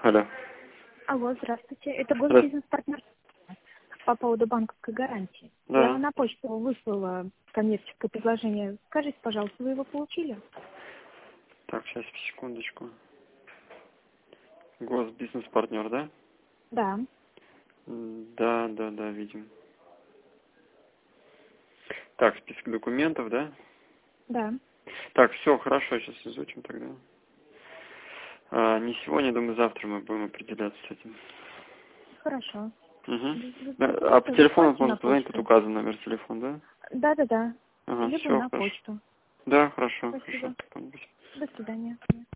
Алло. Алло, здравствуйте. Это Здравствуйте. госбизнес-партнер по поводу банковской гарантии. Да. Я вам на почту выслала коммерческое предложение. Скажите, пожалуйста, вы его получили? Так, сейчас, секундочку. Госбизнес-партнер, да? Да. Да, видим. Так, список документов, да? Да. Так, все, хорошо, сейчас изучим тогда. Не сегодня, думаю, завтра мы будем определяться с этим. По по телефону на можно позвонить, тут почту. указан номер телефона, да? Да. Ага, Либо все, на хорошо. почту. Да, хорошо, Спасибо. хорошо. До свидания.